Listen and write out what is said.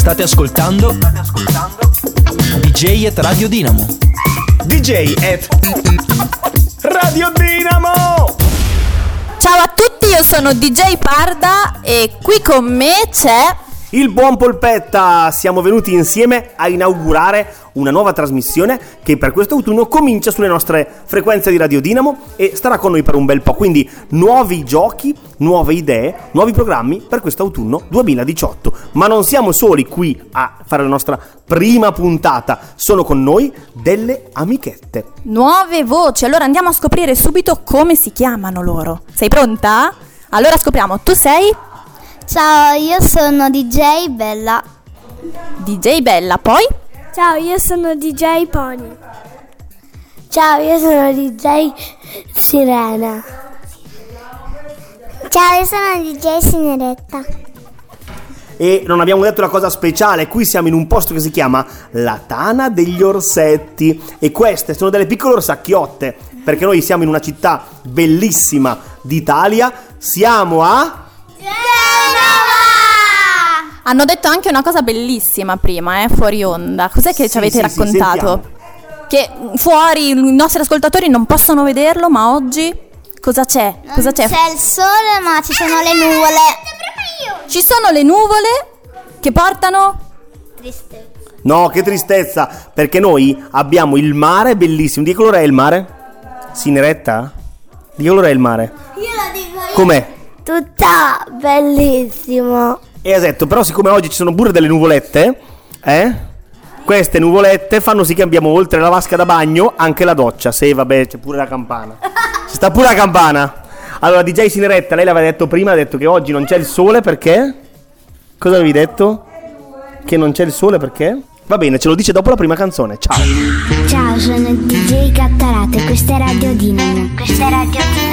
State ascoltando DJ at Radio Dinamo. DJ at Radio Dinamo. Ciao a tutti, io sono DJ Parda e qui con me c'è il buon Polpetta. Siamo venuti insieme a inaugurare una nuova trasmissione che per questo autunno comincia sulle nostre frequenze di Radio Dinamo e starà con noi per un bel po'. Quindi nuovi giochi, nuove idee, nuovi programmi per questo autunno 2018. Ma non siamo soli qui a fare la nostra prima puntata, sono con noi delle amichette. nuove voci, allora andiamo a scoprire subito come si chiamano loro. Sei pronta? Allora scopriamo, tu sei? Ciao, io sono DJ Bella. DJ Bella, poi? Ciao, io sono DJ Pony. Ciao, io sono DJ Sirena. Ciao, io sono DJ Sineretta. E non abbiamo detto la cosa speciale, qui siamo in un posto che si chiama La Tana degli Orsetti e queste sono delle piccole orsacchiotte, perché noi siamo in una città bellissima d'Italia, siamo a... Hanno detto anche una cosa bellissima prima, fuori onda. Cos'è che ci avete raccontato? Che fuori i nostri ascoltatori non possono vederlo, ma oggi cosa c'è? Non c'è il sole, ma ci sono le nuvole. Ci sono le nuvole che portano Tristezza. No, che tristezza, perché noi abbiamo il mare bellissimo. Di che colore è il mare? Sineretta? Di che colore è il mare? Io la dico io. Com'è? Tutta bellissimo. Esatto, però siccome oggi ci sono pure delle nuvolette, queste nuvolette fanno sì che abbiamo oltre la vasca da bagno anche la doccia. Se vabbè, c'è pure la campana. Ci sta pure la campana. Allora, DJ Sineretta, lei l'aveva detto prima, ha detto che oggi non c'è il sole perché? Cosa avevi detto? Che non c'è il sole perché? Va bene, ce lo dice dopo la prima canzone. Ciao. Ciao, sono DJ Cattarate, questa è Radio Dinamo. Questa è Radio Dinamo.